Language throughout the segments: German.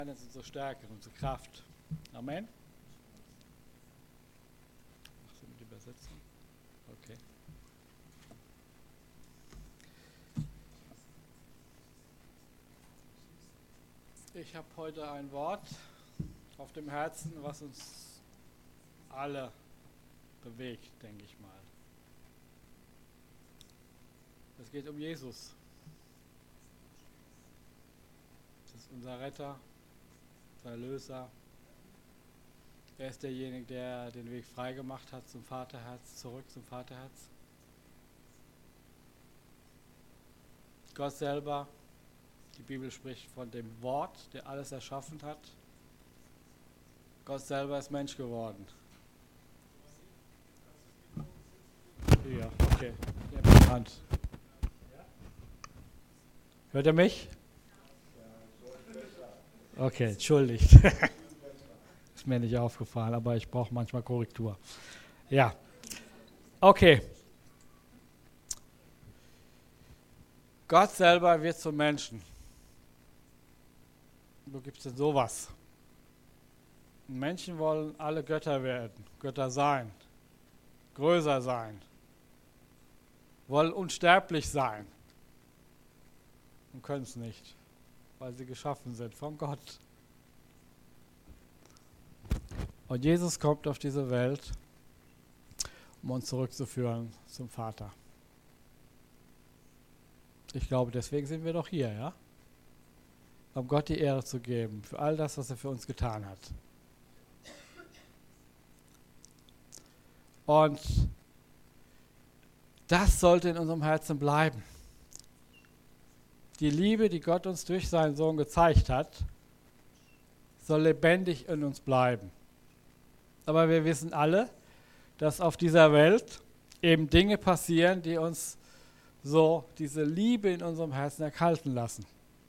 Das ist unsere Stärke, unsere Kraft. Amen. Machst du mit Übersetzung? Okay. Ich habe heute ein Wort auf dem Herzen, was uns alle bewegt, denke ich mal. Es geht um Jesus. Das ist unser Retter, unser Erlöser. Er ist derjenige, der den Weg frei gemacht hat zum Vaterherz, zurück zum Vaterherz. Gott selber, die Bibel spricht von dem Wort, der alles erschaffen hat. Gott selber ist Mensch geworden. Ja, okay. Hand. Hört ihr mich? Okay, entschuldigt. Ist mir nicht aufgefallen, aber ich brauche manchmal Korrektur. Ja, okay. Gott selber wird zum Menschen. Wo gibt es denn sowas? Menschen wollen alle Götter werden, Götter sein, größer sein, wollen unsterblich sein und können es nicht, weil sie geschaffen sind von Gott. Und Jesus kommt auf diese Welt, um uns zurückzuführen zum Vater. Ich glaube, deswegen sind wir doch hier, ja? Um Gott die Ehre zu geben für all das, was er für uns getan hat. Und das sollte in unserem Herzen bleiben. Die Liebe, die Gott uns durch seinen Sohn gezeigt hat, soll lebendig in uns bleiben. Aber wir wissen alle, dass auf dieser Welt eben Dinge passieren, die uns so diese Liebe in unserem Herzen erkalten lassen.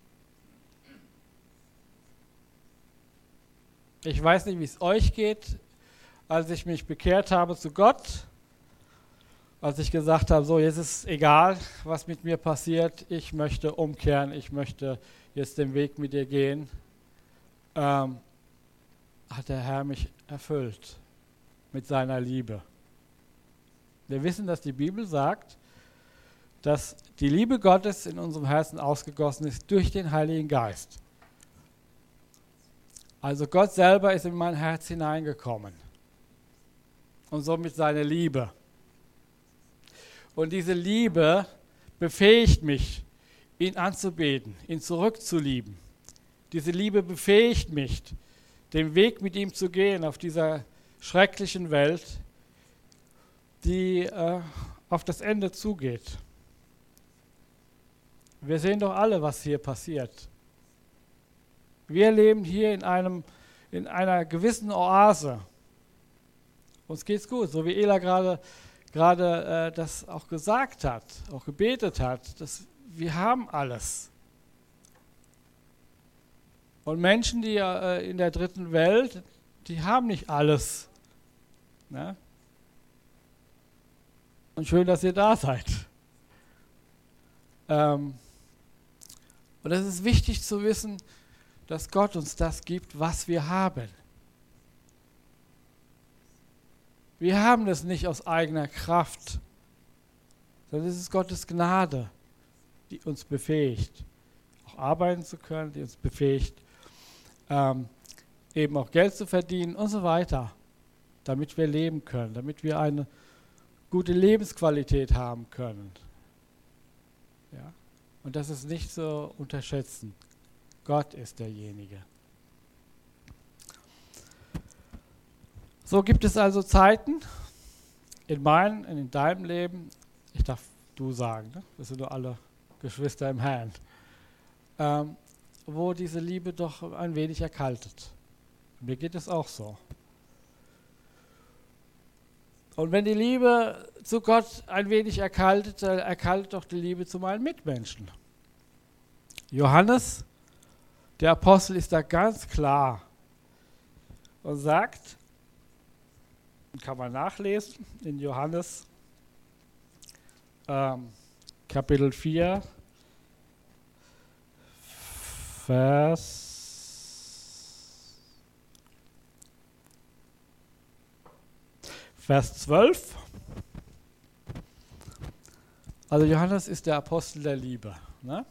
Ich weiß nicht, wie es euch geht, als ich mich bekehrt habe zu Gott, als ich gesagt habe, so jetzt ist egal, was mit mir passiert, ich möchte umkehren, ich möchte jetzt den Weg mit dir gehen, hat der Herr mich erfüllt mit seiner Liebe. Wir wissen, dass die Bibel sagt, dass die Liebe Gottes in unserem Herzen ausgegossen ist durch den Heiligen Geist. Also Gott selber ist in mein Herz hineingekommen und somit seine Liebe. Und diese Liebe befähigt mich, ihn anzubeten, ihn zurückzulieben. Diese Liebe befähigt mich, den Weg mit ihm zu gehen auf dieser schrecklichen Welt, die auf das Ende zugeht. Wir sehen doch alle, was hier passiert. Wir leben hier in einer gewissen Oase. Uns geht's gut, so wie Ela gerade das auch gesagt hat, auch gebetet hat. Wir haben alles. Und Menschen, die in der dritten Welt, die haben nicht alles. Ne? Und schön, dass ihr da seid. Und es ist wichtig zu wissen, dass Gott uns das gibt, was wir haben. Wir haben es nicht aus eigener Kraft, sondern es ist Gottes Gnade, die uns befähigt, auch arbeiten zu können, die uns befähigt, eben auch Geld zu verdienen und so weiter, damit wir leben können, damit wir eine gute Lebensqualität haben können. Ja? Und das ist nicht zu unterschätzen. Gott ist derjenige. So gibt es also Zeiten in deinem Leben, ich darf du sagen, ne? Wir sind nur alle Geschwister im Herrn, wo diese Liebe doch ein wenig erkaltet. Mir geht es auch so. Und wenn die Liebe zu Gott ein wenig erkaltet, dann erkaltet doch die Liebe zu meinen Mitmenschen. Johannes, der Apostel, ist da ganz klar und sagt, kann man nachlesen, in Johannes Kapitel 4, Vers Vers 12. Also Johannes ist der Apostel der Liebe. Ne?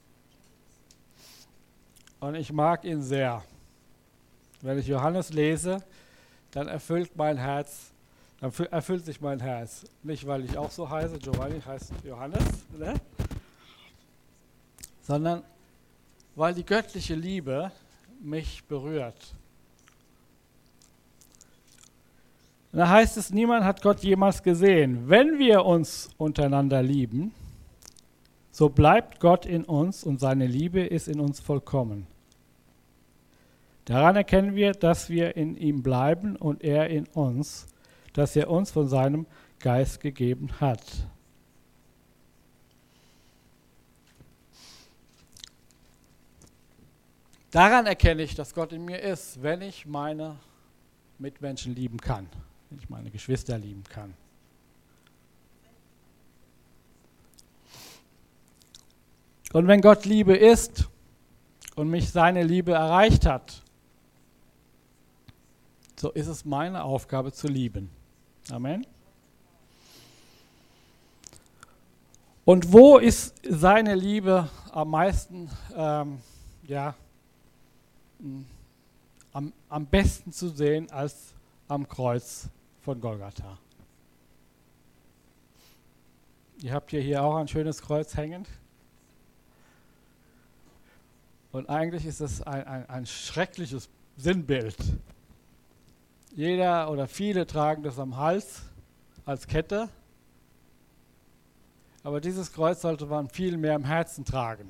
Und ich mag ihn sehr. Wenn ich Johannes lese, dann erfüllt sich mein Herz. Nicht, weil ich auch so heiße, Giovanni heißt Johannes, ne? Sondern weil die göttliche Liebe mich berührt. Da heißt es, niemand hat Gott jemals gesehen. Wenn wir uns untereinander lieben, so bleibt Gott in uns und seine Liebe ist in uns vollkommen. Daran erkennen wir, dass wir in ihm bleiben und er in uns, dass er uns von seinem Geist gegeben hat. Daran erkenne ich, dass Gott in mir ist, wenn ich meine Mitmenschen lieben kann, wenn ich meine Geschwister lieben kann. Und wenn Gott Liebe ist und mich seine Liebe erreicht hat, so ist es meine Aufgabe zu lieben. Amen. Und wo ist seine Liebe am meisten, am besten zu sehen als am Kreuz von Golgatha? Ihr habt hier auch ein schönes Kreuz hängen. Und eigentlich ist es ein schreckliches Sinnbild. Jeder oder viele tragen das am Hals als Kette. Aber dieses Kreuz sollte man viel mehr im Herzen tragen.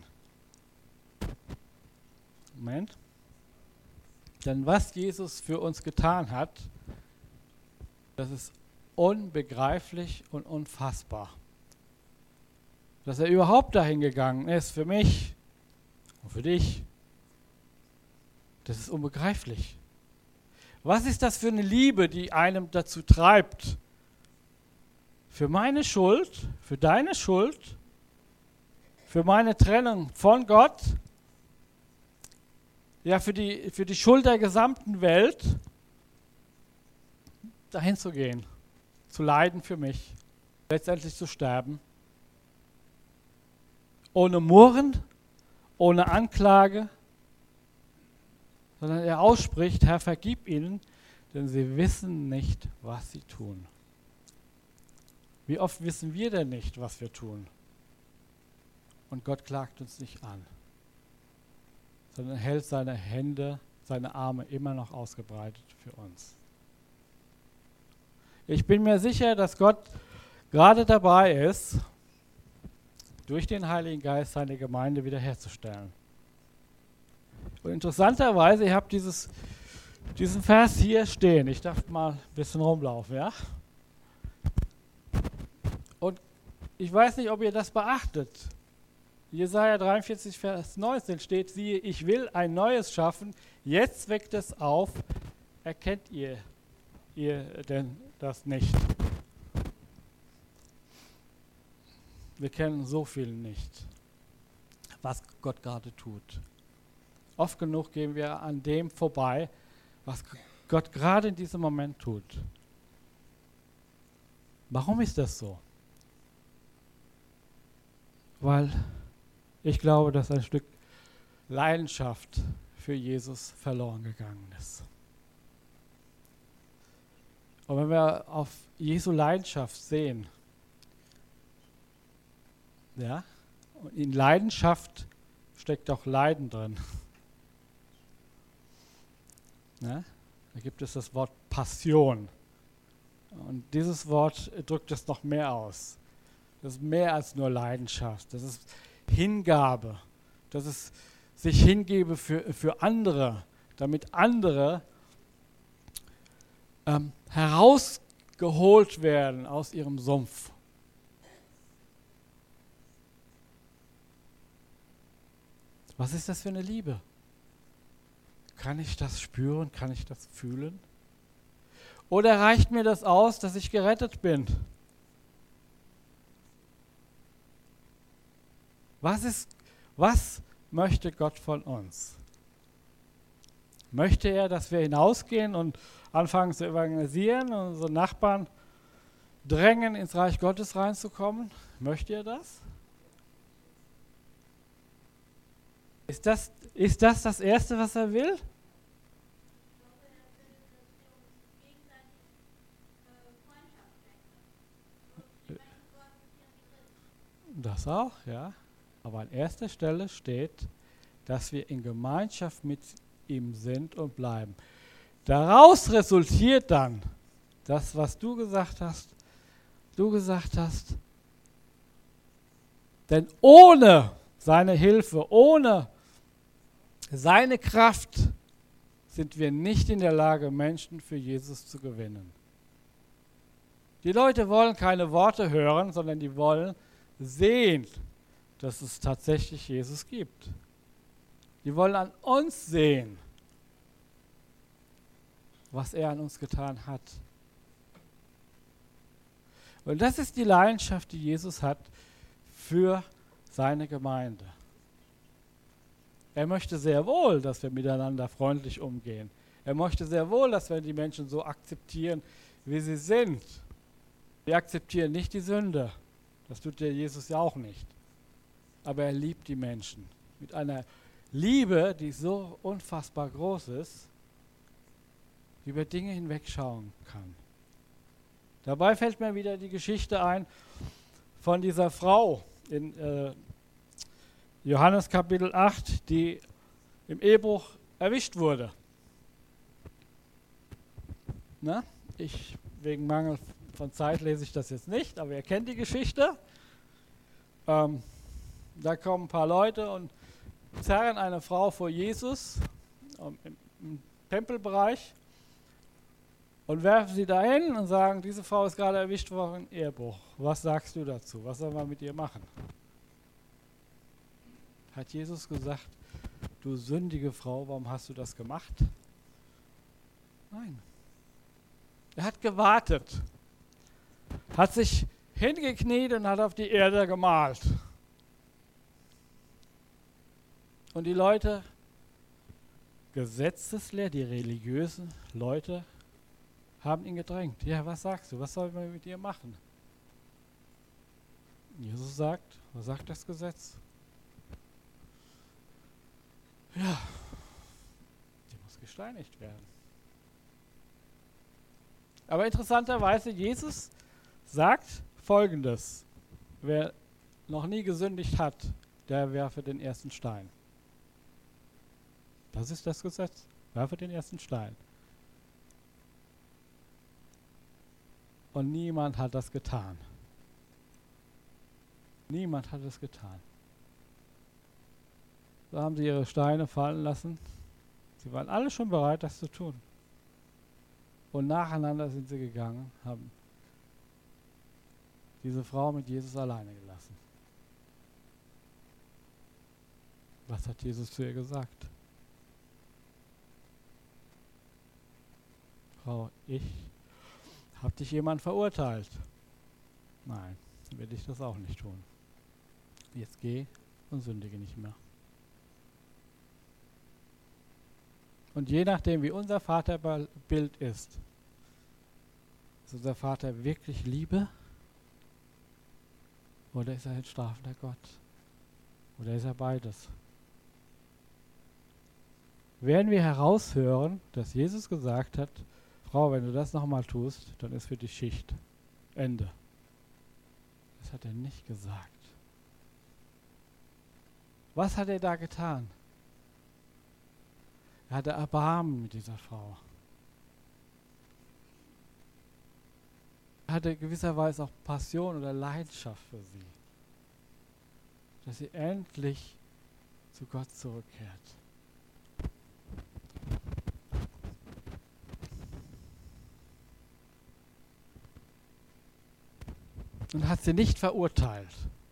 Moment. Denn was Jesus für uns getan hat, das ist unbegreiflich und unfassbar. Dass er überhaupt dahin gegangen ist für mich und für dich, das ist unbegreiflich. Was ist das für eine Liebe, die einem dazu treibt, für meine Schuld, für deine Schuld, für meine Trennung von Gott, ja für die Schuld der gesamten Welt, dahin zu gehen, zu leiden für mich, letztendlich zu sterben, ohne Murren, ohne Anklage, sondern er ausspricht, Herr, vergib ihnen, denn sie wissen nicht, was sie tun. Wie oft wissen wir denn nicht, was wir tun? Und Gott klagt uns nicht an, sondern hält seine Hände, seine Arme immer noch ausgebreitet für uns. Ich bin mir sicher, dass Gott gerade dabei ist, durch den Heiligen Geist seine Gemeinde wiederherzustellen. Und interessanterweise, ihr habt diesen Vers hier stehen. Ich darf mal ein bisschen rumlaufen, ja? Und ich weiß nicht, ob ihr das beachtet. Jesaja 43, Vers 19 steht, siehe, ich will ein Neues schaffen, jetzt weckt es auf. Erkennt ihr denn das nicht? Wir kennen so viel nicht, was Gott gerade tut. Oft genug gehen wir an dem vorbei, was Gott gerade in diesem Moment tut. Warum ist das so? Weil ich glaube, dass ein Stück Leidenschaft für Jesus verloren gegangen ist. Und wenn wir auf Jesu Leidenschaft sehen, ja, und in Leidenschaft steckt auch Leiden drin. Ja, da gibt es das Wort Passion. Und dieses Wort drückt es noch mehr aus. Das ist mehr als nur Leidenschaft. Das ist Hingabe. Das ist sich hingebe für andere, damit andere herausgeholt werden aus ihrem Sumpf. Was ist das für eine Liebe? Kann ich das spüren? Kann ich das fühlen? Oder reicht mir das aus, dass ich gerettet bin? Was möchte Gott von uns? Möchte er, dass wir hinausgehen und anfangen zu evangelisieren und unsere Nachbarn drängen, ins Reich Gottes reinzukommen? Möchte ihr das? Ist das Erste, was er will? Das auch, ja. Aber an erster Stelle steht, dass wir in Gemeinschaft mit ihm sind und bleiben. Daraus resultiert dann das, was du gesagt hast. Denn ohne seine Hilfe, ohne seine Kraft sind wir nicht in der Lage, Menschen für Jesus zu gewinnen. Die Leute wollen keine Worte hören, sondern die wollen sehen, dass es tatsächlich Jesus gibt. Die wollen an uns sehen, was er an uns getan hat. Und das ist die Leidenschaft, die Jesus hat für seine Gemeinde. Er möchte sehr wohl, dass wir miteinander freundlich umgehen. Er möchte sehr wohl, dass wir die Menschen so akzeptieren, wie sie sind. Wir akzeptieren nicht die Sünde. Das tut der Jesus ja auch nicht. Aber er liebt die Menschen mit einer Liebe, die so unfassbar groß ist, die über Dinge hinwegschauen kann. Dabei fällt mir wieder die Geschichte ein von dieser Frau in Johannes Kapitel 8, die im Ehebruch erwischt wurde. Na, wegen Mangel von Zeit lese ich das jetzt nicht, aber ihr kennt die Geschichte. Da kommen ein paar Leute und zerren eine Frau vor Jesus im Tempelbereich und werfen sie dahin und sagen, diese Frau ist gerade erwischt worden im Ehebruch. Was sagst du dazu? Was sollen wir mit ihr machen? Hat Jesus gesagt, du sündige Frau, warum hast du das gemacht? Nein. Er hat gewartet, hat sich hingekniet und hat auf die Erde gemalt. Und die Leute, gesetzesleer, die religiösen Leute, haben ihn gedrängt. Ja, was sagst du? Was sollen wir mit ihr machen? Jesus sagt, was sagt das Gesetz? Ja, die muss gesteinigt werden. Aber interessanterweise, Jesus sagt Folgendes. Wer noch nie gesündigt hat, der werfe den ersten Stein. Das ist das Gesetz. Werfe den ersten Stein. Und niemand hat das getan. Niemand hat es getan. So haben sie ihre Steine fallen lassen. Sie waren alle schon bereit, das zu tun. Und nacheinander sind sie gegangen, haben diese Frau mit Jesus alleine gelassen. Was hat Jesus zu ihr gesagt? Frau, hat dich jemand verurteilt? Nein, will ich das auch nicht tun. Jetzt geh und sündige nicht mehr. Und je nachdem, wie unser Vaterbild ist unser Vater wirklich Liebe? Oder ist er ein strafender Gott? Oder ist er beides? Werden wir heraushören, dass Jesus gesagt hat, Frau, wenn du das nochmal tust, dann ist für dich Schicht. Ende. Das hat er nicht gesagt. Was hat er da getan? Er hatte Erbarmen mit dieser Frau. Er hatte gewisserweise auch Passion oder Leidenschaft für sie. Dass sie endlich zu Gott zurückkehrt. Und hat sie nicht verurteilt.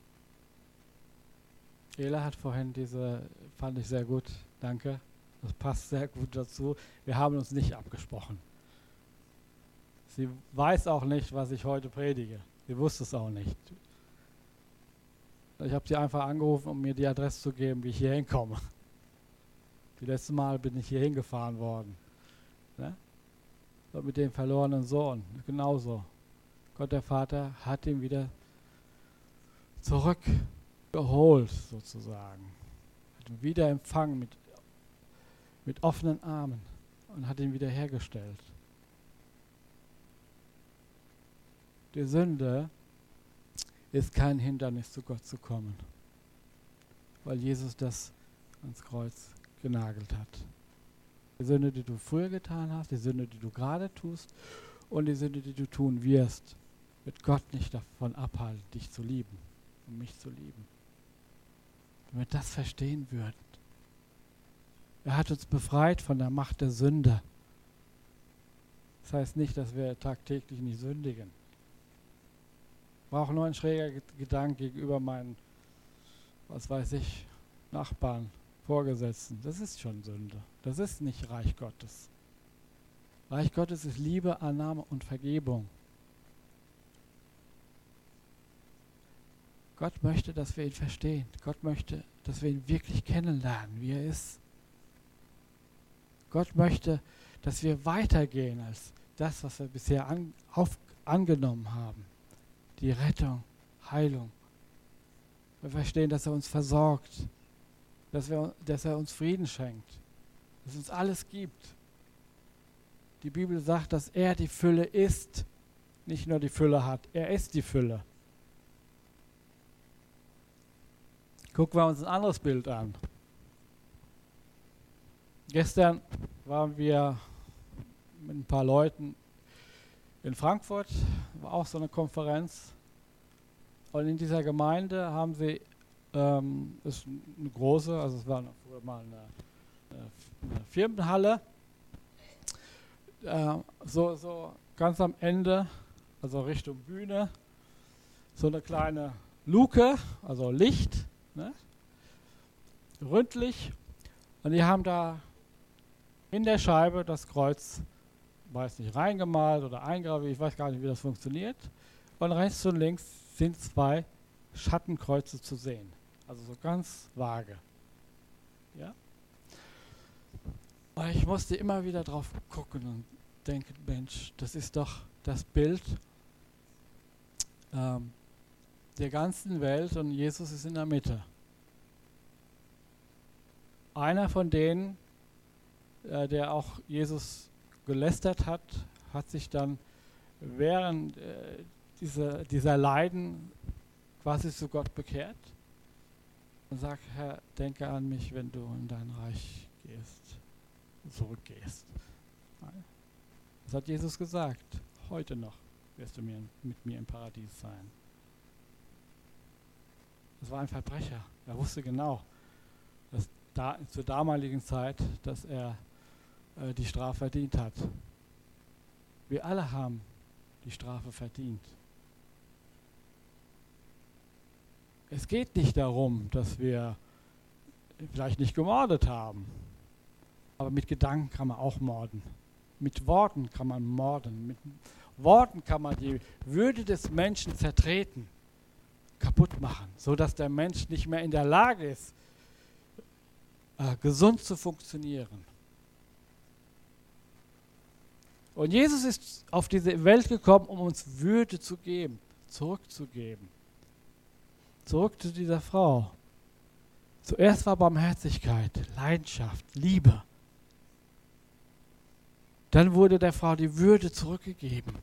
Ela hat vorhin fand ich sehr gut, danke. Das passt sehr gut dazu. Wir haben uns nicht abgesprochen. Sie weiß auch nicht, was ich heute predige. Sie wusste es auch nicht. Ich habe sie einfach angerufen, um mir die Adresse zu geben, wie ich hier hinkomme. Das letzte Mal bin ich hier hingefahren worden. Ne? Und mit dem verlorenen Sohn, genauso. Gott der Vater hat ihn wieder zurückgeholt, sozusagen. Hat ihn wieder empfangen mit offenen Armen und hat ihn wieder hergestellt. Die Sünde ist kein Hindernis, zu Gott zu kommen, weil Jesus das ans Kreuz genagelt hat. Die Sünde, die du früher getan hast, die Sünde, die du gerade tust und die Sünde, die du tun wirst, wird Gott nicht davon abhalten, dich zu lieben und mich zu lieben. Wenn wir das verstehen würden. Er hat uns befreit von der Macht der Sünde. Das heißt nicht, dass wir tagtäglich nicht sündigen. Ich brauche nur einen schräger Gedanken gegenüber meinen, Nachbarn, Vorgesetzten. Das ist schon Sünde. Das ist nicht Reich Gottes. Reich Gottes ist Liebe, Annahme und Vergebung. Gott möchte, dass wir ihn verstehen. Gott möchte, dass wir ihn wirklich kennenlernen, wie er ist. Gott möchte, dass wir weitergehen als das, was wir bisher angenommen haben. Die Rettung, Heilung. Wir verstehen, dass er uns versorgt, dass er uns Frieden schenkt, dass er uns alles gibt. Die Bibel sagt, dass er die Fülle ist, nicht nur die Fülle hat, er ist die Fülle. Gucken wir uns ein anderes Bild an. Gestern waren wir mit ein paar Leuten in Frankfurt, war auch so eine Konferenz. Und in dieser Gemeinde haben sie, ist eine große, also es war früher mal eine Firmenhalle, so ganz am Ende, also Richtung Bühne, so eine kleine Luke, also Licht, ne? Ründlich. Und die haben da in der Scheibe das Kreuz, weiß nicht, reingemalt oder eingraviert, ich weiß gar nicht, wie das funktioniert. Und rechts und links sind 2 Schattenkreuze zu sehen. Also so ganz vage. Ja? Und ich musste immer wieder drauf gucken und denken, Mensch, das ist doch das Bild der ganzen Welt und Jesus ist in der Mitte. Einer von denen, der auch Jesus gelästert hat, hat sich dann während dieser Leiden quasi zu Gott bekehrt und sagt, Herr, denke an mich, wenn du in dein Reich zurückgehst. Das hat Jesus gesagt. Heute noch wirst du mit mir im Paradies sein. Das war ein Verbrecher. Er wusste genau, dass zur damaligen Zeit, dass er die Strafe verdient hat. Wir alle haben die Strafe verdient. Es geht nicht darum, dass wir vielleicht nicht gemordet haben, aber mit Gedanken kann man auch morden. Mit Worten kann man morden. Mit Worten kann man die Würde des Menschen zertreten, kaputt machen, sodass der Mensch nicht mehr in der Lage ist, gesund zu funktionieren. Und Jesus ist auf diese Welt gekommen, um uns Würde zu geben, zurückzugeben. Zurück zu dieser Frau. Zuerst war Barmherzigkeit, Leidenschaft, Liebe. Dann wurde der Frau die Würde zurückgegeben.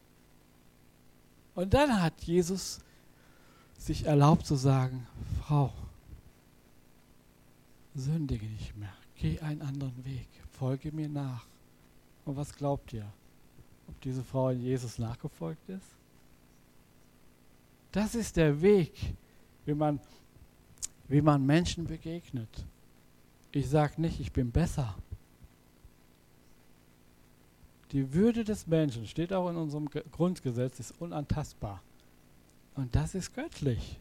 Und dann hat Jesus sich erlaubt zu sagen, Frau, sündige nicht mehr, geh einen anderen Weg, folge mir nach. Und was glaubt ihr, ob diese Frau in Jesus nachgefolgt ist? Das ist der Weg, wie man Menschen begegnet. Ich sage nicht, ich bin besser. Die Würde des Menschen, steht auch in unserem Grundgesetz, ist unantastbar. Und das ist göttlich.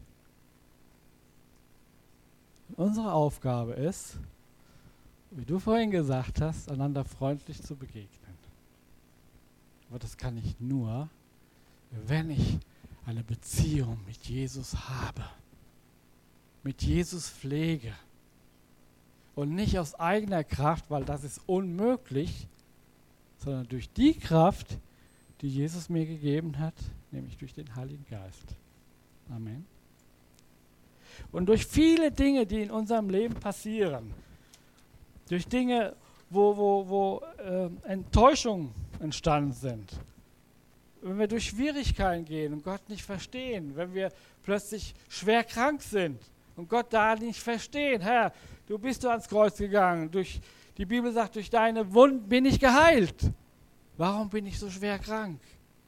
Unsere Aufgabe ist, wie du vorhin gesagt hast, einander freundlich zu begegnen. Aber das kann ich nur, wenn ich eine Beziehung mit Jesus habe, mit Jesus pflege und nicht aus eigener Kraft, weil das ist unmöglich, sondern durch die Kraft, die Jesus mir gegeben hat, nämlich durch den Heiligen Geist. Amen. Und durch viele Dinge, die in unserem Leben passieren, durch Dinge, wo Enttäuschungen entstanden sind, wenn wir durch Schwierigkeiten gehen und Gott nicht verstehen, wenn wir plötzlich schwer krank sind und Gott da nicht verstehen, Herr, du bist ans Kreuz gegangen, die Bibel sagt, durch deine Wunden bin ich geheilt. Warum bin ich so schwer krank?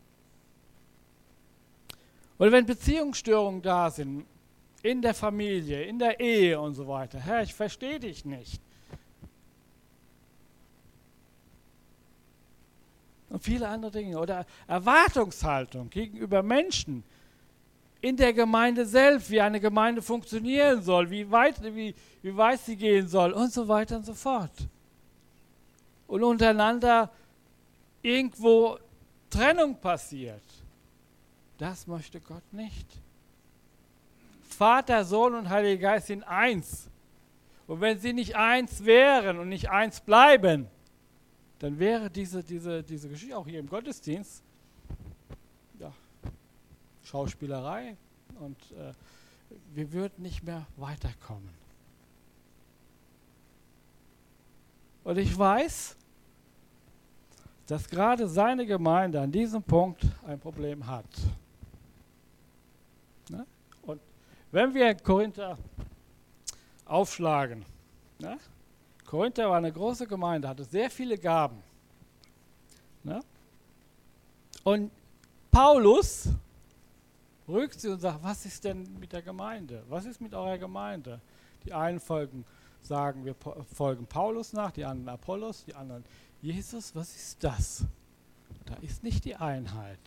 Oder wenn Beziehungsstörungen da sind, in der Familie, in der Ehe und so weiter, Herr, ich verstehe dich nicht. Und viele andere Dinge. Oder Erwartungshaltung gegenüber Menschen in der Gemeinde selbst, wie eine Gemeinde funktionieren soll, wie weit sie gehen soll und so weiter und so fort. Und untereinander irgendwo Trennung passiert. Das möchte Gott nicht. Vater, Sohn und Heiliger Geist sind eins. Und wenn sie nicht eins wären und nicht eins bleiben, dann wäre diese Geschichte auch hier im Gottesdienst ja, Schauspielerei und wir würden nicht mehr weiterkommen. Und ich weiß, dass gerade seine Gemeinde an diesem Punkt ein Problem hat. Ne? Und wenn wir Korinther aufschlagen, ne? Korinther war eine große Gemeinde, hatte sehr viele Gaben. Ne? Und Paulus rügt sie und sagt, was ist denn mit der Gemeinde? Was ist mit eurer Gemeinde? Die einen sagen, wir folgen Paulus nach, die anderen Apollos, die anderen Jesus. Was ist das? Da ist nicht die Einheit.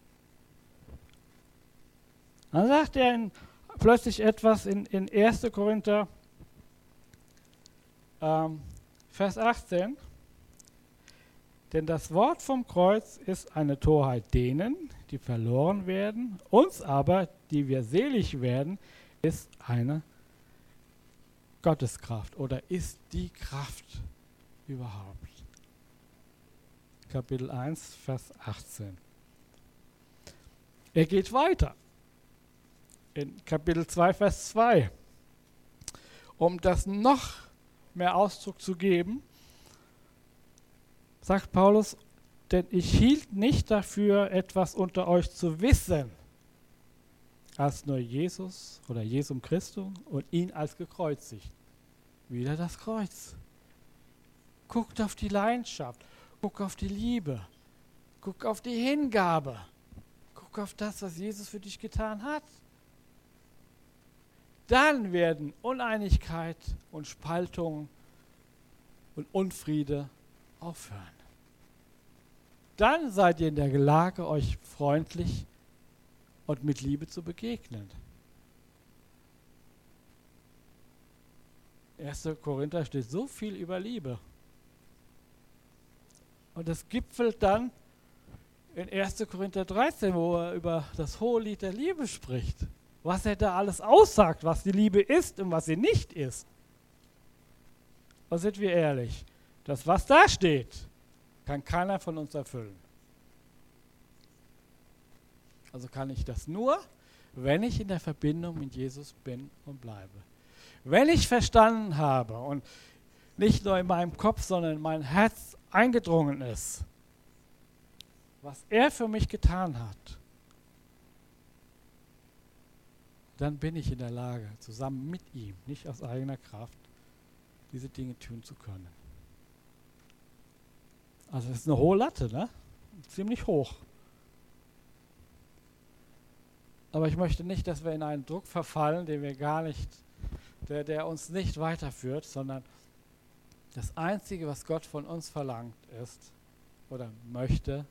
Dann sagt er plötzlich etwas in 1. Korinther Vers 18, denn das Wort vom Kreuz ist eine Torheit denen, die verloren werden, uns aber, die wir selig werden, ist eine Gotteskraft oder ist die Kraft überhaupt. Kapitel 1, Vers 18. Er geht weiter. In Kapitel 2, Vers 2. Um das noch mehr Ausdruck zu geben, sagt Paulus, denn ich hielt nicht dafür, etwas unter euch zu wissen, als nur Jesus oder Jesum Christum und ihn als gekreuzigt. Wieder das Kreuz. Guckt auf die Leidenschaft, guckt auf die Liebe, guckt auf die Hingabe, guckt auf das, was Jesus für dich getan hat. Dann werden Uneinigkeit und Spaltung und Unfriede aufhören. Dann seid ihr in der Lage, euch freundlich und mit Liebe zu begegnen. 1. Korinther steht so viel über Liebe. Und das gipfelt dann in 1. Korinther 13, wo er über das Hohelied der Liebe spricht. Was er da alles aussagt, was die Liebe ist und was sie nicht ist. Und sind wir ehrlich, das, was da steht, kann keiner von uns erfüllen. Also kann ich das nur, wenn ich in der Verbindung mit Jesus bin und bleibe. Wenn ich verstanden habe und nicht nur in meinem Kopf, sondern in mein Herz eingedrungen ist, was er für mich getan hat, dann bin ich in der Lage, zusammen mit ihm, nicht aus eigener Kraft, diese Dinge tun zu können. Also es ist eine hohe Latte, ne? Ziemlich hoch. Aber ich möchte nicht, dass wir in einen Druck verfallen, den wir gar nicht, der uns nicht weiterführt, sondern das Einzige, was Gott von uns verlangt, ist oder möchte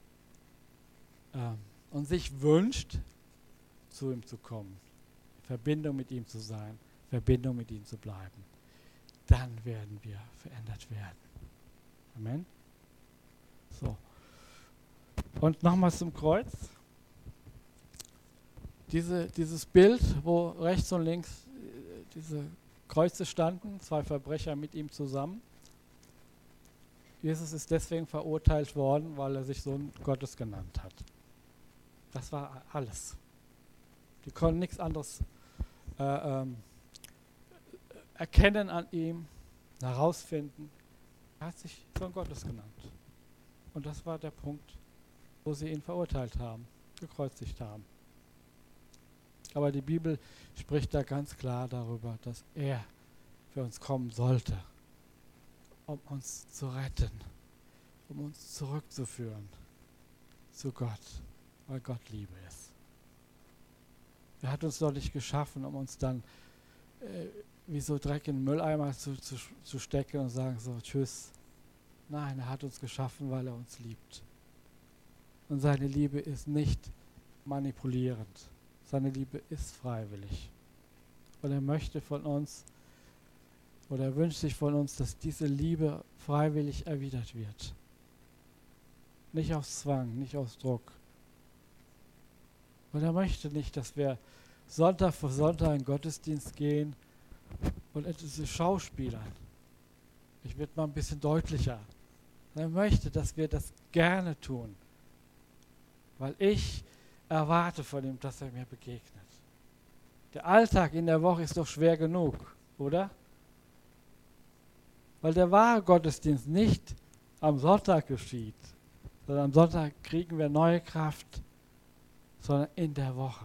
und sich wünscht, zu ihm zu kommen. Verbindung mit ihm zu sein, Verbindung mit ihm zu bleiben. Dann werden wir verändert werden. Amen. So. Und nochmal zum Kreuz. Dieses Bild, wo rechts und links diese Kreuze standen, zwei Verbrecher mit ihm zusammen. Jesus ist deswegen verurteilt worden, weil er sich Sohn Gottes genannt hat. Das war alles. Die konnten nichts anderes erkennen an ihm, herausfinden. Er hat sich Sohn Gottes genannt. Und das war der Punkt, wo sie ihn verurteilt haben, gekreuzigt haben. Aber die Bibel spricht da ganz klar darüber, dass er für uns kommen sollte, um uns zu retten, um uns zurückzuführen zu Gott, weil Gott Liebe ist. Er hat uns doch nicht geschaffen, um uns dann wie so Dreck in den Mülleimer zu stecken und sagen so, tschüss. Nein, er hat uns geschaffen, weil er uns liebt. Und seine Liebe ist nicht manipulierend. Seine Liebe ist freiwillig. Und er möchte von uns, oder er wünscht sich von uns, dass diese Liebe freiwillig erwidert wird. Nicht aus Zwang, nicht aus Druck. Und er möchte nicht, dass wir Sonntag für Sonntag in den Gottesdienst gehen und etwas schauspielern. Ich werde mal ein bisschen deutlicher. Er möchte, dass wir das gerne tun, weil ich erwarte von ihm, dass er mir begegnet. Der Alltag in der Woche ist doch schwer genug, oder? Weil der wahre Gottesdienst nicht am Sonntag geschieht, sondern am Sonntag kriegen wir neue Kraft, sondern in der Woche.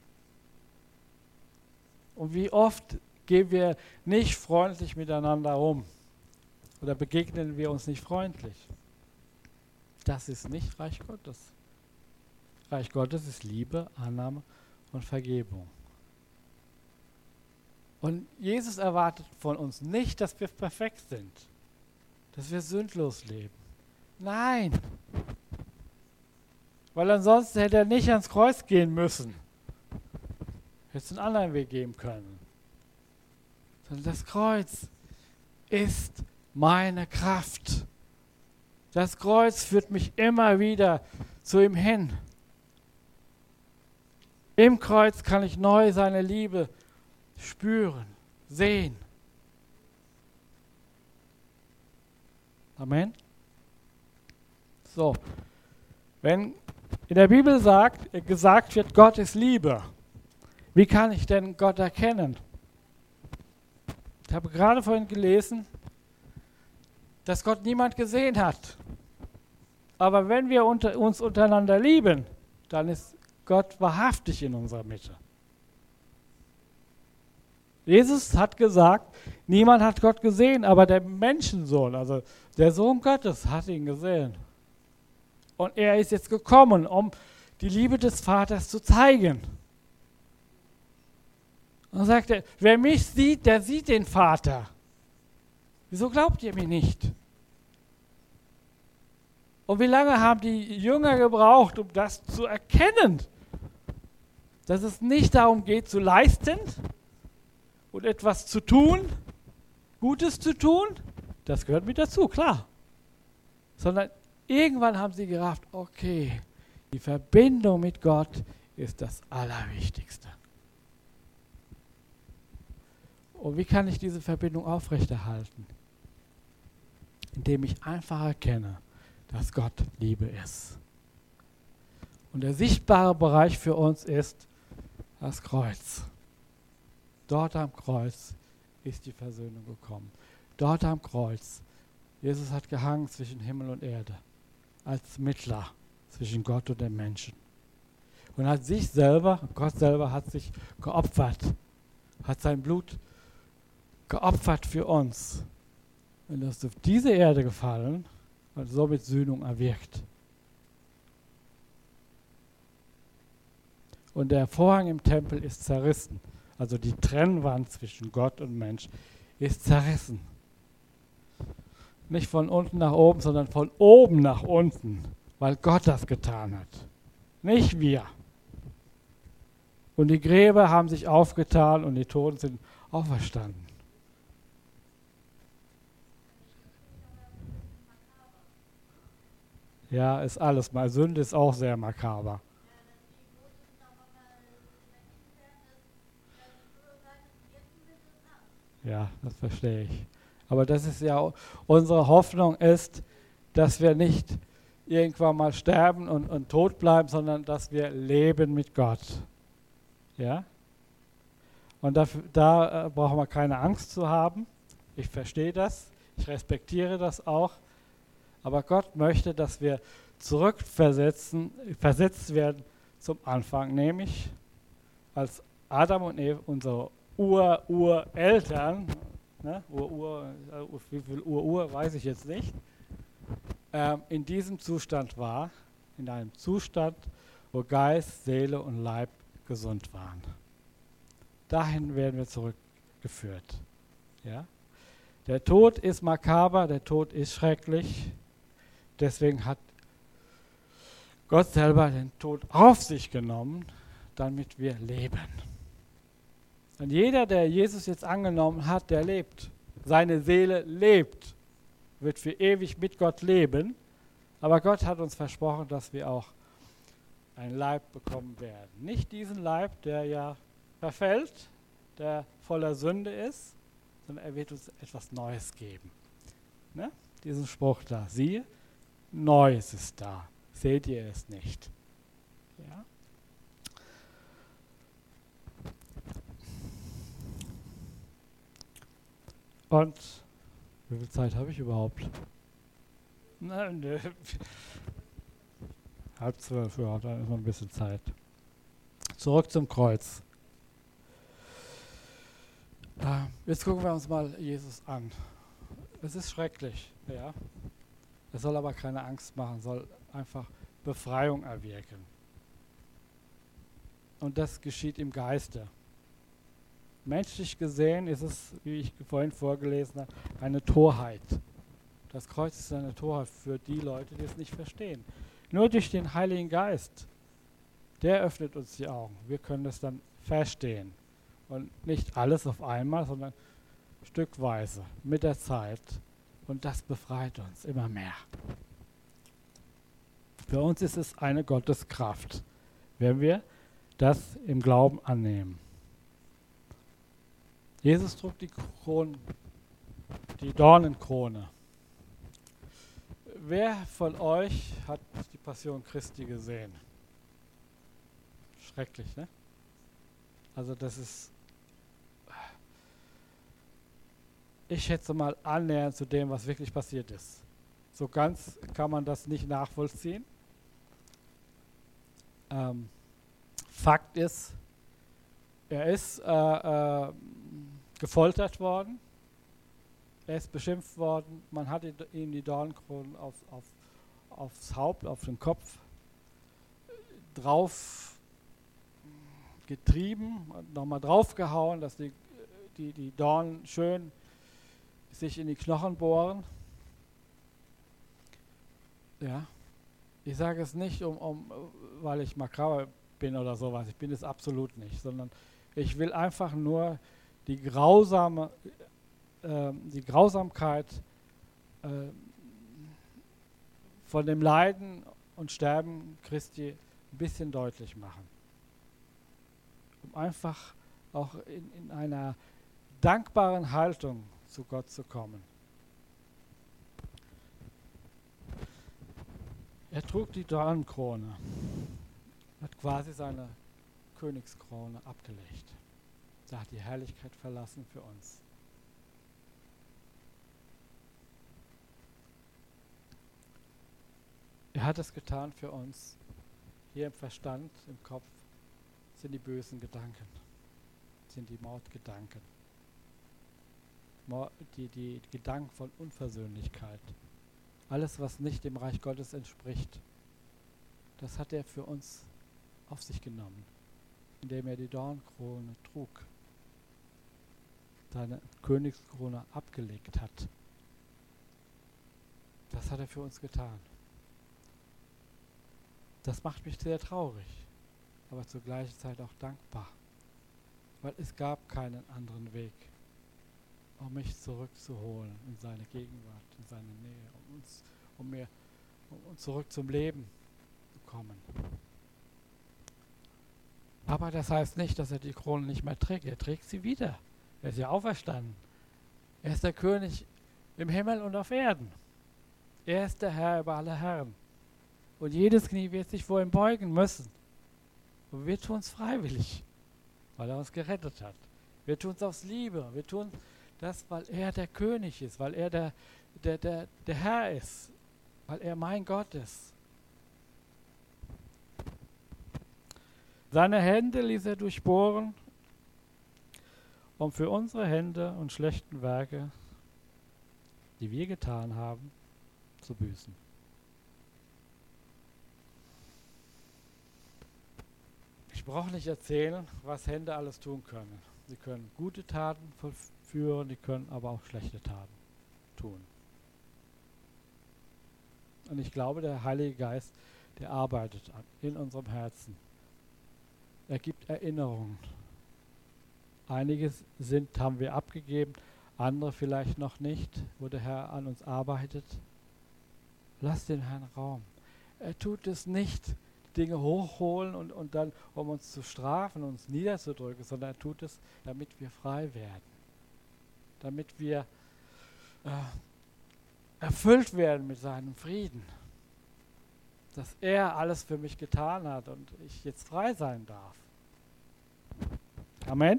Und wie oft gehen wir nicht freundlich miteinander um oder begegnen wir uns nicht freundlich? Das ist nicht Reich Gottes. Reich Gottes ist Liebe, Annahme und Vergebung. Und Jesus erwartet von uns nicht, dass wir perfekt sind, dass wir sündlos leben. Nein! Weil ansonsten hätte er nicht ans Kreuz gehen müssen. Hätte es einen anderen Weg geben können. Sondern das Kreuz ist meine Kraft. Das Kreuz führt mich immer wieder zu ihm hin. Im Kreuz kann ich neu seine Liebe spüren, sehen. Amen. So, wenn in der Bibel gesagt wird, Gott ist Liebe, wie kann ich denn Gott erkennen? Ich habe gerade vorhin gelesen, dass Gott niemand gesehen hat. Aber wenn wir uns untereinander lieben, dann ist Gott wahrhaftig in unserer Mitte. Jesus hat gesagt, niemand hat Gott gesehen, aber der Menschensohn, also der Sohn Gottes, hat ihn gesehen. Und er ist jetzt gekommen, um die Liebe des Vaters zu zeigen. Und dann sagt er, wer mich sieht, der sieht den Vater. Wieso glaubt ihr mir nicht? Und wie lange haben die Jünger gebraucht, um das zu erkennen? Dass es nicht darum geht, zu leisten und etwas zu tun, Gutes zu tun, das gehört mit dazu, klar. Sondern irgendwann haben sie gerafft, okay, die Verbindung mit Gott ist das Allerwichtigste. Und wie kann ich diese Verbindung aufrechterhalten? Indem ich einfach erkenne, dass Gott Liebe ist. Und der sichtbare Bereich für uns ist das Kreuz. Dort am Kreuz ist die Versöhnung gekommen. Dort am Kreuz. Jesus hat gehangen zwischen Himmel und Erde als Mittler zwischen Gott und den Menschen. Und hat sich selber, Gott selber hat sich geopfert, hat sein Blut geopfert für uns. Und das ist auf diese Erde gefallen und somit Sühnung erwirkt. Und der Vorhang im Tempel ist zerrissen. Also die Trennwand zwischen Gott und Mensch ist zerrissen. Nicht von unten nach oben, sondern von oben nach unten, weil Gott das getan hat. Nicht wir. Und die Gräber haben sich aufgetan und die Toten sind auferstanden. Ja, ist alles mal. Sünde ist auch sehr makaber. Ja, das verstehe ich. Aber das ist ja, unsere Hoffnung ist, dass wir nicht irgendwann mal sterben und tot bleiben, sondern dass wir leben mit Gott. Ja? Und da brauchen wir keine Angst zu haben. Ich verstehe das, ich respektiere das auch. Aber Gott möchte, dass wir versetzt werden zum Anfang, nämlich als Adam und Eva, unsere Ureltern, ne? Wie viel weiß ich jetzt nicht, in diesem Zustand war, in einem Zustand, wo Geist, Seele und Leib gesund waren. Dahin werden wir zurückgeführt. Ja? Der Tod ist makaber, der Tod ist schrecklich. Deswegen hat Gott selber den Tod auf sich genommen, damit wir leben. Und jeder, der Jesus jetzt angenommen hat, der lebt. Seine Seele lebt, wird für ewig mit Gott leben. Aber Gott hat uns versprochen, dass wir auch einen Leib bekommen werden. Nicht diesen Leib, der ja verfällt, der voller Sünde ist, sondern er wird uns etwas Neues geben. Ne? Diesen Spruch da, siehe, Neues ist da. Seht ihr es nicht? Ja? Und wie viel Zeit habe ich überhaupt? Nein, ne. 11:30, ja, dann ist noch ein bisschen Zeit. Zurück zum Kreuz. Jetzt gucken wir uns mal Jesus an. Es ist schrecklich, ja. Es soll aber keine Angst machen, soll einfach Befreiung erwirken. Und das geschieht im Geiste. Menschlich gesehen ist es, wie ich vorhin vorgelesen habe, eine Torheit. Das Kreuz ist eine Torheit für die Leute, die es nicht verstehen. Nur durch den Heiligen Geist, der öffnet uns die Augen. Wir können das dann verstehen. Und nicht alles auf einmal, sondern stückweise, mit der Zeit. Und das befreit uns immer mehr. Für uns ist es eine Gotteskraft, wenn wir das im Glauben annehmen. Jesus trug die Dornenkrone. Wer von euch hat die Passion Christi gesehen? Schrecklich, ne? Also das ist, ich schätze mal, annähernd zu dem, was wirklich passiert ist. So ganz kann man das nicht nachvollziehen. Fakt ist, er ist gefoltert worden, er ist beschimpft worden, man hat ihm die Dornenkronen aufs Haupt, auf den Kopf drauf getrieben, nochmal draufgehauen, dass die Dornen schön sich in die Knochen bohren. Ja, ich sage es nicht, weil ich makaber bin oder sowas, ich bin es absolut nicht, sondern ich will einfach nur die Grausamkeit von dem Leiden und Sterben Christi ein bisschen deutlich machen. Um einfach auch in einer dankbaren Haltung zu Gott zu kommen. Er trug die Dornenkrone, hat quasi seine Königskrone abgelegt. Er hat die Herrlichkeit verlassen für uns. Er hat es getan für uns. Hier im Verstand, im Kopf sind die bösen Gedanken, sind die Mordgedanken, die Gedanken von Unversöhnlichkeit. Alles, was nicht dem Reich Gottes entspricht, das hat er für uns auf sich genommen, indem er die Dornenkrone trug, seine Königskrone abgelegt hat. Das hat er für uns getan. Das macht mich sehr traurig, aber zur gleichen Zeit auch dankbar, weil es gab keinen anderen Weg, um mich zurückzuholen in seine Gegenwart, in seine Nähe, um uns zurück zum Leben zu kommen. Aber das heißt nicht, dass er die Krone nicht mehr trägt. Er trägt sie wieder. Er ist ja auferstanden. Er ist der König im Himmel und auf Erden. Er ist der Herr über alle Herren. Und jedes Knie wird sich vor ihm beugen müssen. Und wir tun es freiwillig, weil er uns gerettet hat. Wir tun es aus Liebe. Wir tun das, weil er der König ist, weil er der Herr ist, weil er mein Gott ist. Seine Hände ließ er durchbohren, um für unsere Hände und schlechten Werke, die wir getan haben, zu büßen. Ich brauche nicht erzählen, was Hände alles tun können. Sie können gute Taten vollführen, die können aber auch schlechte Taten tun. Und ich glaube, der Heilige Geist, der arbeitet in unserem Herzen. Er gibt Erinnerungen. Einiges haben wir abgegeben, andere vielleicht noch nicht, wo der Herr an uns arbeitet. Lass den Herrn Raum. Er tut es nicht, Dinge hochholen und dann, um uns zu strafen, uns niederzudrücken, sondern er tut es, damit wir frei werden. Damit wir erfüllt werden mit seinem Frieden. Dass er alles für mich getan hat und ich jetzt frei sein darf. Amen.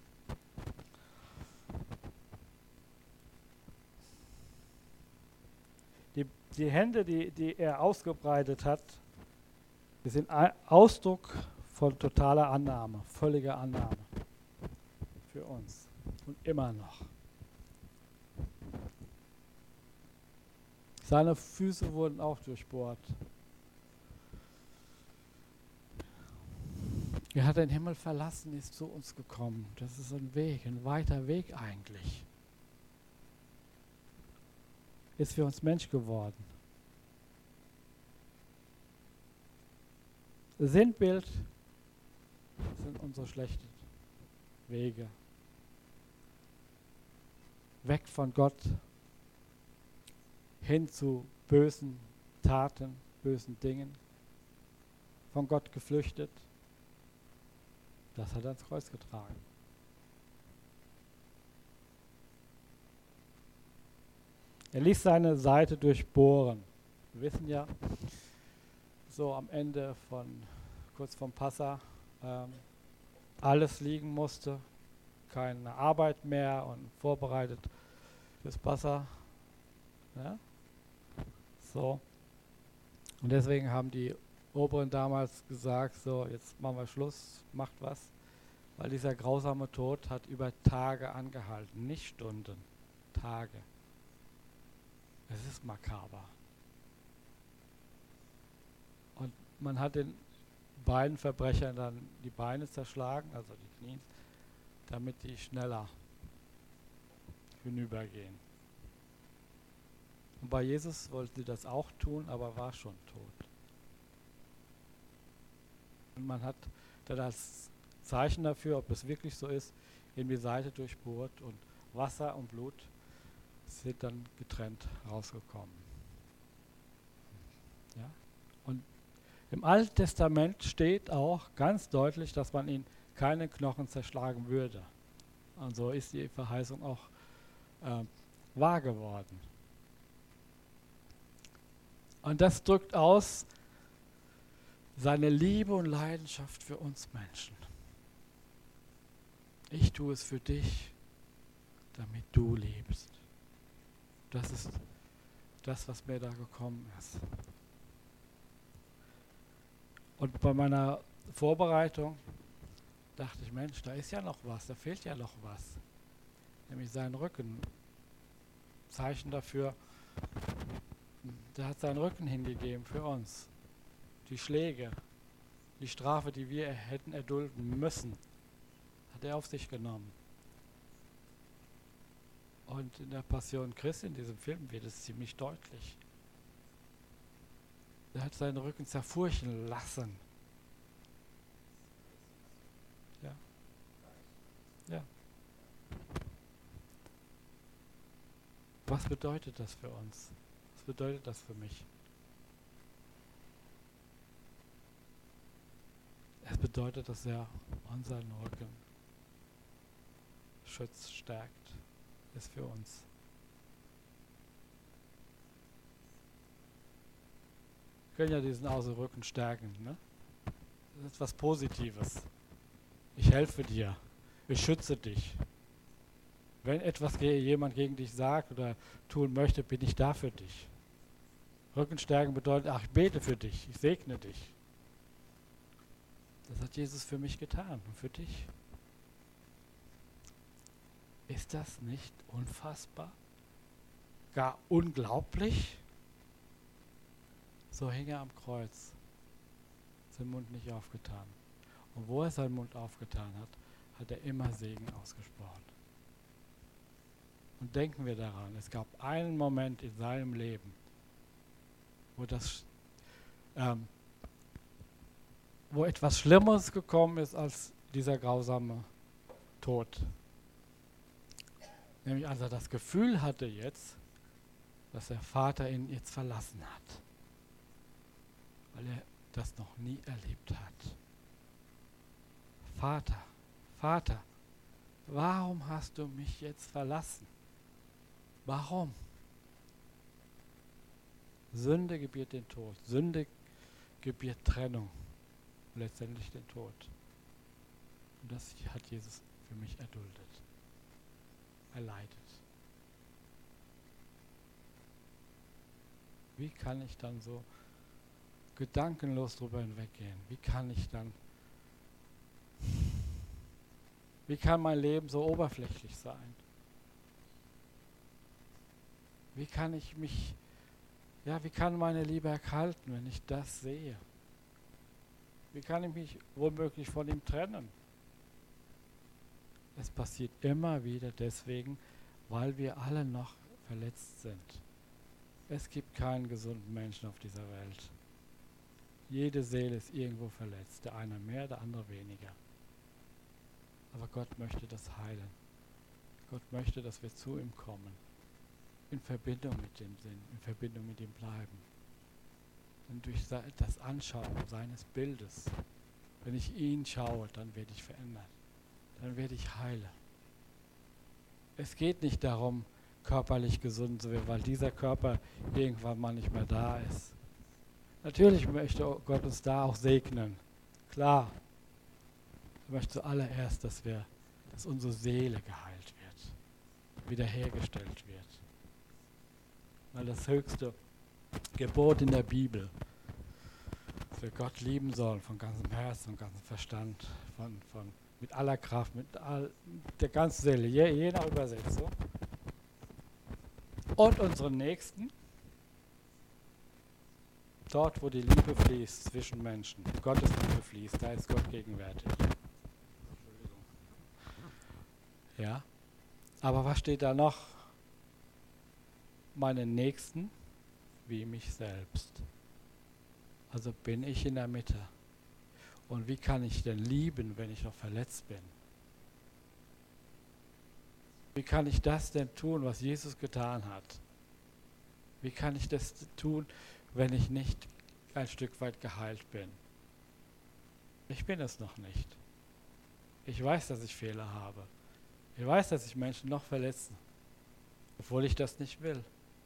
Die Hände, die er ausgebreitet hat, die sind Ausdruck von totaler Annahme, völliger Annahme für uns und immer noch. Seine Füße wurden auch durchbohrt. Er hat den Himmel verlassen, ist zu uns gekommen. Das ist ein Weg, ein weiter Weg eigentlich. Ist für uns Mensch geworden. Das Sinnbild sind unsere schlechten Wege. Weg von Gott, hin zu bösen Taten, bösen Dingen. Von Gott geflüchtet. Das hat er ans Kreuz getragen. Er ließ seine Seite durchbohren. Wir wissen ja, so am Ende kurz vom Passa, alles liegen musste, keine Arbeit mehr und vorbereitet fürs Passa. Ja? So. Und deswegen haben die Oberen damals gesagt, so jetzt machen wir Schluss, macht was, weil dieser grausame Tod hat über Tage angehalten, nicht Stunden, Tage. Es ist makaber. Und man hat den beiden Verbrechern dann die Beine zerschlagen, also die Knie, damit die schneller hinübergehen. Und bei Jesus wollten sie das auch tun, aber war schon tot. Und man hat dann als Zeichen dafür, ob es wirklich so ist, in die Seite durchbohrt und Wasser und Blut sind dann getrennt rausgekommen. Ja? Und im Alten Testament steht auch ganz deutlich, dass man ihn keine Knochen zerschlagen würde. Und so ist die Verheißung auch wahr geworden. Und das drückt aus seine Liebe und Leidenschaft für uns Menschen. Ich tue es für dich, damit du lebst. Das ist das, was mir da gekommen ist. Und bei meiner Vorbereitung dachte ich, Mensch, da ist ja noch was, da fehlt ja noch was. Nämlich sein Rücken. Zeichen dafür, der hat seinen Rücken hingegeben für uns. Die Schläge, die Strafe, die wir hätten erdulden müssen, hat er auf sich genommen. Und in der Passion Christi, in diesem Film, wird es ziemlich deutlich. Er hat seinen Rücken zerfurchen lassen. Ja. Ja. Was bedeutet das für uns? Was bedeutet das für mich? Es bedeutet, dass er unseren Rücken schützt, stärkt, ist für uns. können ja diesen Rücken stärken. Ne? Das ist etwas Positives. Ich helfe dir. Ich schütze dich. Wenn jemand gegen dich sagt oder tun möchte, bin ich da für dich. Rückenstärken bedeutet, ach, ich bete für dich, ich segne dich. Das hat Jesus für mich getan und für dich. Ist das nicht unfassbar? Gar unglaublich? So hing er am Kreuz, seinen Mund nicht aufgetan. Und wo er seinen Mund aufgetan hat, hat er immer Segen ausgesprochen. Und denken wir daran, es gab einen Moment in seinem Leben, wo etwas Schlimmeres gekommen ist als dieser grausame Tod. Nämlich als er das Gefühl hatte jetzt, dass der Vater ihn jetzt verlassen hat, weil er das noch nie erlebt hat. Vater, Vater, warum hast du mich jetzt verlassen? Warum? Sünde gebiert den Tod. Sünde gebiert Trennung. Und letztendlich den Tod. Und das hat Jesus für mich erduldet. Erleidet. Wie kann ich dann so gedankenlos drüber hinweggehen? Wie kann mein Leben so oberflächlich sein? Wie kann meine Liebe erkalten, wenn ich das sehe? Wie kann ich mich womöglich von ihm trennen? Es passiert immer wieder deswegen, weil wir alle noch verletzt sind. Es gibt keinen gesunden Menschen auf dieser Welt. Jede Seele ist irgendwo verletzt, der eine mehr, der andere weniger. Aber Gott möchte das heilen. Gott möchte, dass wir zu ihm kommen. In Verbindung mit dem Sinn, in Verbindung mit ihm bleiben. Und durch das Anschauen seines Bildes, wenn ich ihn schaue, dann werde ich verändert. Dann werde ich heilen. Es geht nicht darum, körperlich gesund zu werden, weil dieser Körper irgendwann mal nicht mehr da ist. Natürlich möchte Gott uns da auch segnen. Klar. Er möchte zuallererst, dass unsere Seele geheilt wird, wiederhergestellt wird. Weil das höchste Gebot in der Bibel, dass wir Gott lieben sollen von ganzem Herzen und ganzem Verstand, mit aller Kraft, der ganzen Seele, je nach Übersetzung. Und unseren Nächsten, dort wo die Liebe fließt zwischen Menschen, Gottes Liebe fließt, da ist Gott gegenwärtig. Entschuldigung. Ja, aber was steht da noch? Meinen Nächsten wie mich selbst. Also bin ich in der Mitte. Und wie kann ich denn lieben, wenn ich noch verletzt bin? Wie kann ich das denn tun, was Jesus getan hat? Wie kann ich das tun, wenn ich nicht ein Stück weit geheilt bin? Ich bin es noch nicht. Ich weiß, dass ich Fehler habe. Ich weiß, dass ich Menschen noch verletze, obwohl ich das nicht will.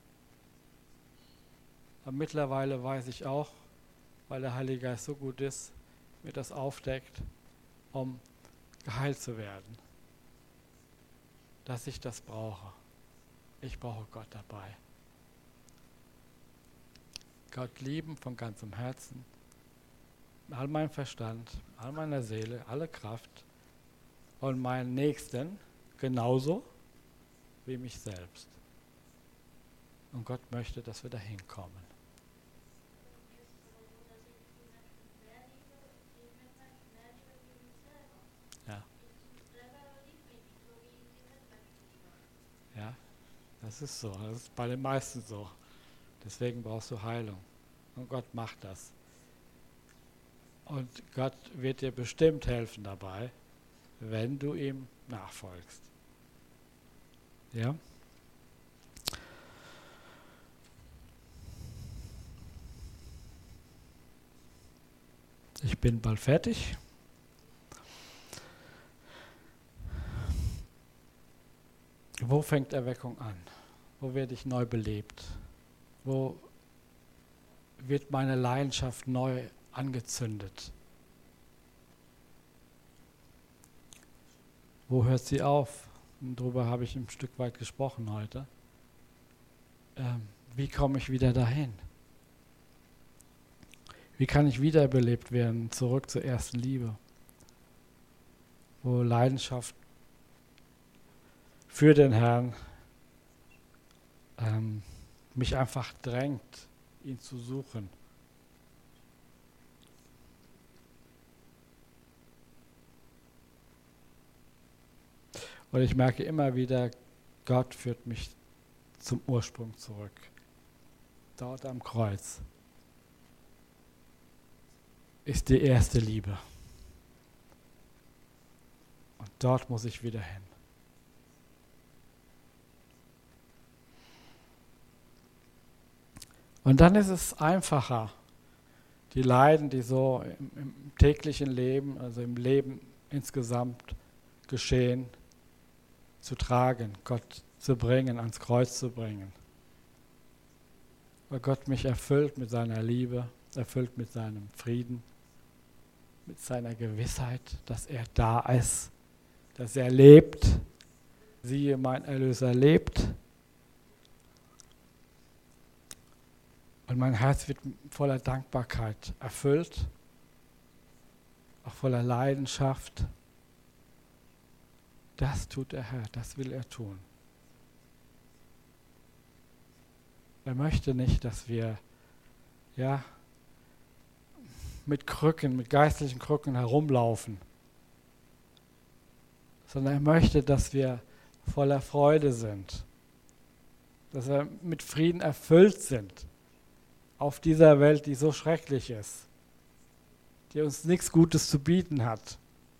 Aber mittlerweile weiß ich auch, weil der Heilige Geist so gut ist, mir das aufdeckt, um geheilt zu werden, dass ich das brauche. Ich brauche Gott dabei. Gott lieben von ganzem Herzen, mit all meinem Verstand, all meiner Seele, alle Kraft und meinen Nächsten genauso wie mich selbst. Und Gott möchte, dass wir dahin kommen. Ja, das ist so. Das ist bei den meisten so. Deswegen brauchst du Heilung. Und Gott macht das. Und Gott wird dir bestimmt helfen dabei, wenn du ihm nachfolgst. Ja? Ich bin bald fertig. Wo fängt Erweckung an? Wo werde ich neu belebt? wird meine Leidenschaft neu angezündet. Wo hört sie auf? Und darüber habe ich ein Stück weit gesprochen heute. Wie komme ich wieder dahin? Wie kann ich wiederbelebt werden, zurück zur ersten Liebe? Wo Leidenschaft für den Herrn mich einfach drängt, ihn zu suchen. Und ich merke immer wieder, Gott führt mich zum Ursprung zurück. Dort am Kreuz ist die erste Liebe. Und dort muss ich wieder hin. Und dann ist es einfacher, die Leiden, die so im täglichen Leben, also im Leben insgesamt geschehen, zu tragen, Gott zu bringen, ans Kreuz zu bringen. Weil Gott mich erfüllt mit seiner Liebe, erfüllt mit seinem Frieden, mit seiner Gewissheit, dass er da ist, dass er lebt. Siehe, mein Erlöser lebt. Und mein Herz wird voller Dankbarkeit erfüllt, auch voller Leidenschaft. Das tut der Herr, das will er tun. Er möchte nicht, dass wir mit Krücken, mit geistlichen Krücken herumlaufen, sondern er möchte, dass wir voller Freude sind, dass wir mit Frieden erfüllt sind auf dieser Welt, die so schrecklich ist, die uns nichts Gutes zu bieten hat.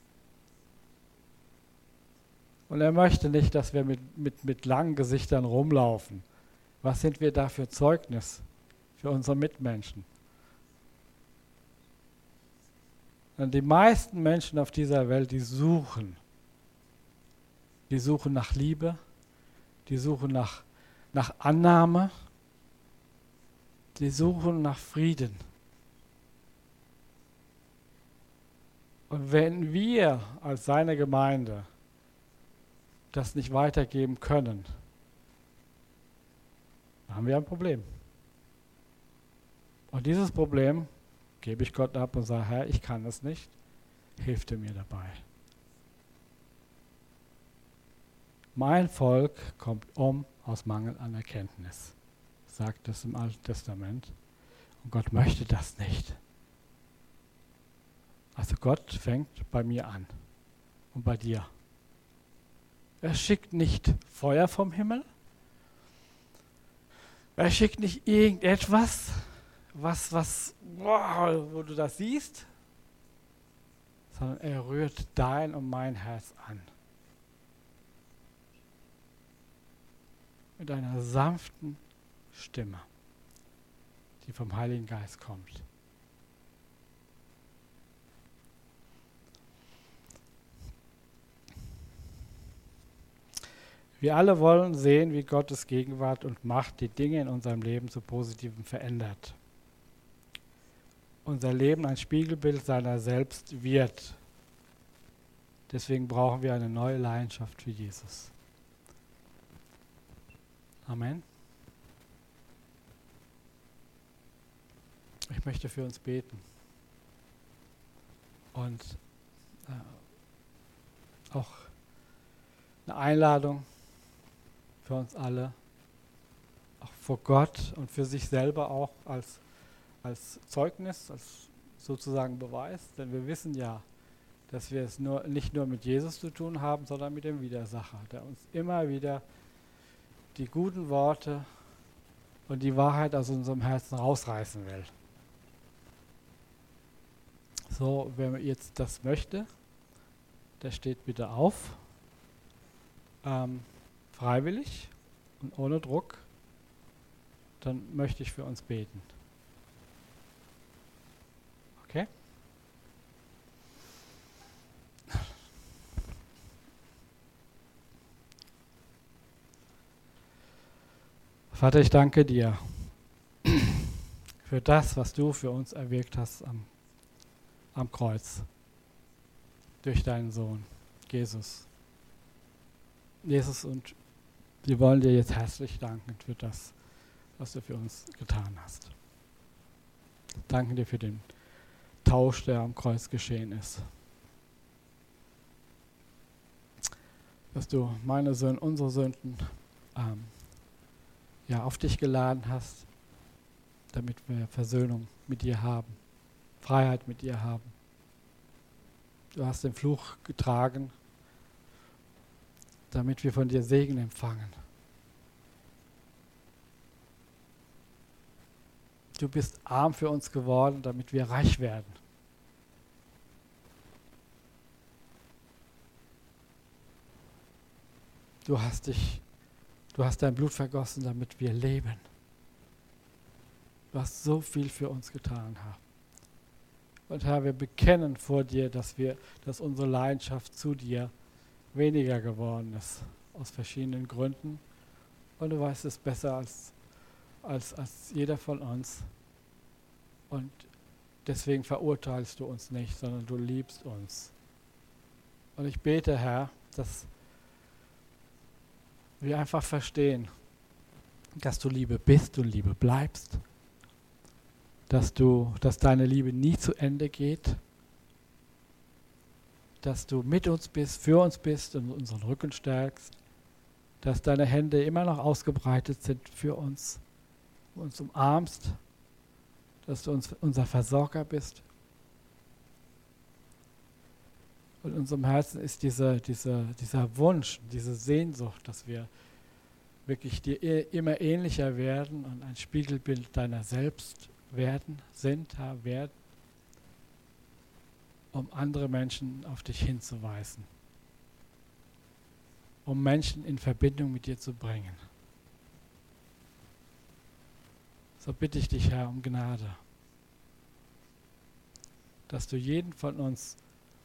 Und er möchte nicht, dass wir mit langen Gesichtern rumlaufen. Was sind wir da für Zeugnis für unsere Mitmenschen? Und die meisten Menschen auf dieser Welt, die suchen nach Liebe, die suchen nach Annahme, die suchen nach Frieden. Und wenn wir als seine Gemeinde das nicht weitergeben können, dann haben wir ein Problem. Und dieses Problem gebe ich Gott ab und sage, Herr, ich kann es nicht, hilf dir mir dabei. Mein Volk kommt aus Mangel an Erkenntnis, sagt es im Alten Testament. Und Gott möchte das nicht. Also Gott fängt bei mir an und bei dir. Er schickt nicht Feuer vom Himmel. Er schickt nicht irgendetwas, wo du das siehst, sondern er rührt dein und mein Herz an. Mit einer sanften Stimme, die vom Heiligen Geist kommt. Wir alle wollen sehen, wie Gottes Gegenwart und Macht die Dinge in unserem Leben zu Positivem verändert. Unser Leben ein Spiegelbild seiner selbst wird. Deswegen brauchen wir eine neue Leidenschaft für Jesus. Amen. Ich möchte für uns beten. Und auch eine Einladung für uns alle, auch vor Gott und für sich selber auch als Zeugnis, als sozusagen Beweis, denn wir wissen ja, dass wir es nicht nur mit Jesus zu tun haben, sondern mit dem Widersacher, der uns immer wieder die guten Worte und die Wahrheit aus unserem Herzen rausreißen will. So, wer jetzt das möchte, der steht bitte auf. Freiwillig und ohne Druck, dann möchte ich für uns beten. Okay? Vater, ich danke dir für das, was du für uns erwirkt hast am Kreuz. Durch deinen Sohn, Jesus. Jesus, und wir wollen dir jetzt herzlich danken für das, was du für uns getan hast. Danke dir für den Tausch, der am Kreuz geschehen ist. Dass du meine Sünden, unsere Sünden auf dich geladen hast, damit wir Versöhnung mit dir haben, Freiheit mit dir haben. Du hast den Fluch getragen, damit wir von dir Segen empfangen. Du bist arm für uns geworden, damit wir reich werden. Du hast dein Blut vergossen, damit wir leben. Du hast so viel für uns getan, Herr. Und Herr, wir bekennen vor dir, dass unsere Leidenschaft zu dir weniger geworden ist, aus verschiedenen Gründen. Und du weißt es besser als jeder von uns. Und deswegen verurteilst du uns nicht, sondern du liebst uns. Und ich bete, Herr, dass wir einfach verstehen, dass du Liebe bist und Liebe bleibst, dass deine Liebe nie zu Ende geht, dass du mit uns bist, für uns bist und unseren Rücken stärkst, dass deine Hände immer noch ausgebreitet sind für uns umarmst, dass du unser Versorger bist. Und in unserem Herzen ist dieser Wunsch, diese Sehnsucht, dass wir wirklich dir immer ähnlicher werden und ein Spiegelbild deiner selbst werden, um andere Menschen auf dich hinzuweisen, um Menschen in Verbindung mit dir zu bringen. So bitte ich dich, Herr, um Gnade, dass du jeden von uns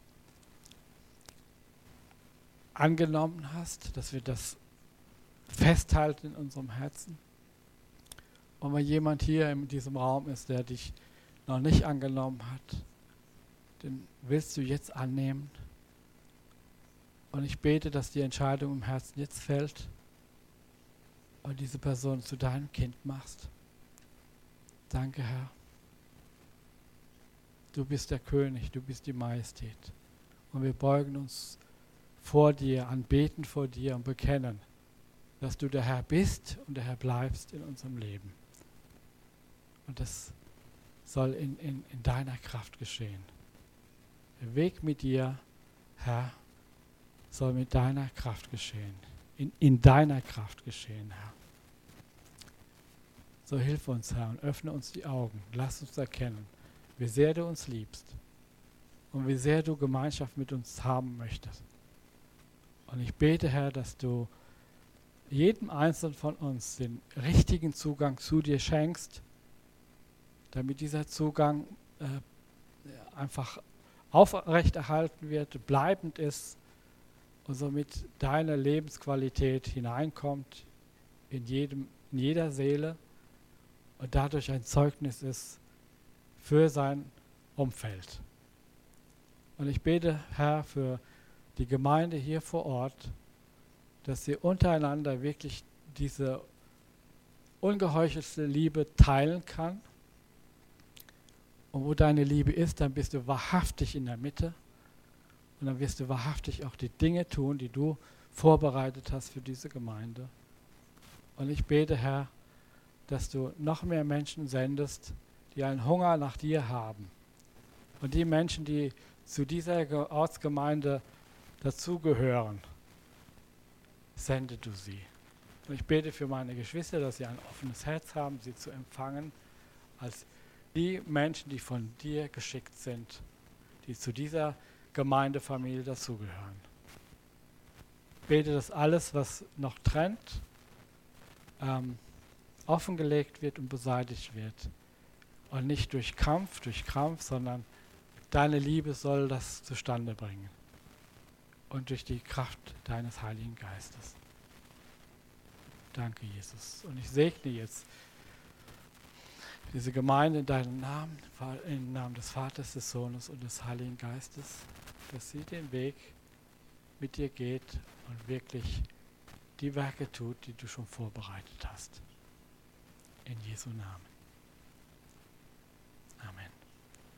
angenommen hast, dass wir das festhalten in unserem Herzen. Und wenn jemand hier in diesem Raum ist, der dich noch nicht angenommen hat, den willst du jetzt annehmen. Und ich bete, dass die Entscheidung im Herzen jetzt fällt und diese Person zu deinem Kind machst. Danke, Herr. Du bist der König, du bist die Majestät. Und wir beugen uns vor dir, anbeten vor dir und bekennen, dass du der Herr bist und der Herr bleibst in unserem Leben. Und das soll in deiner Kraft geschehen. Der Weg mit dir, Herr, soll mit deiner Kraft geschehen. In deiner Kraft geschehen, Herr. So hilf uns, Herr, und öffne uns die Augen. Lass uns erkennen, wie sehr du uns liebst und wie sehr du Gemeinschaft mit uns haben möchtest. Und ich bete, Herr, dass du jedem Einzelnen von uns den richtigen Zugang zu dir schenkst, damit dieser Zugang einfach aufrechterhalten wird, bleibend ist und somit deine Lebensqualität hineinkommt in jeder Seele und dadurch ein Zeugnis ist für sein Umfeld. Und ich bete, Herr, für die Gemeinde hier vor Ort, dass sie untereinander wirklich diese ungeheuchelte Liebe teilen kann. Und wo deine Liebe ist, dann bist du wahrhaftig in der Mitte und dann wirst du wahrhaftig auch die Dinge tun, die du vorbereitet hast für diese Gemeinde. Und ich bete, Herr, dass du noch mehr Menschen sendest, die einen Hunger nach dir haben. Und die Menschen, die zu dieser Ortsgemeinde dazugehören, sende du sie. Und ich bete für meine Geschwister, dass sie ein offenes Herz haben, sie zu empfangen, als die Menschen, die von dir geschickt sind, die zu dieser Gemeindefamilie dazugehören. Ich bete, dass alles, was noch trennt, offengelegt wird und beseitigt wird. Und nicht durch Krampf, sondern deine Liebe soll das zustande bringen. Und durch die Kraft deines Heiligen Geistes. Danke, Jesus. Und ich segne jetzt diese Gemeinde in deinem Namen, im Namen des Vaters, des Sohnes und des Heiligen Geistes, dass sie den Weg mit dir geht und wirklich die Werke tut, die du schon vorbereitet hast. In Jesu Namen.